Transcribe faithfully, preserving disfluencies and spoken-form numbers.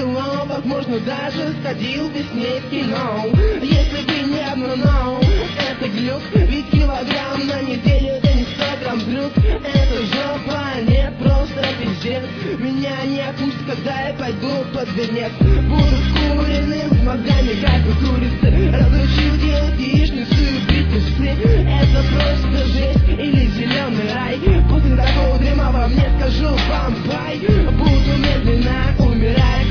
кило, возможно, даже сходил бы с ней в кино. Если бы не одно но, это глюк, ведь килограмм на неделю это не сто грамм брюк. Это жопа, нет, просто пиздец. Меня не отпустят, когда я пойду под венец. Буду скуренным с мозгами, как у курицы. Разучил делать яичницу и бить песцы. Это просто жесть или зеленый рай. После такого дерьма во мне скажу вам бай. Буду медленно умирать.